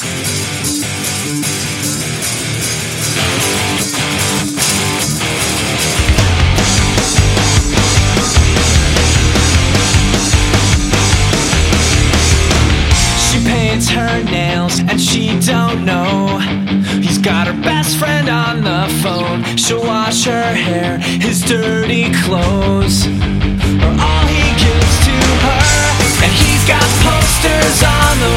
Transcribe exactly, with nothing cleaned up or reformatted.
Her nails and she don't know he's got her best friend on the phone. She'll wash her hair, his dirty clothes are all he gives to her. And he's got posters on the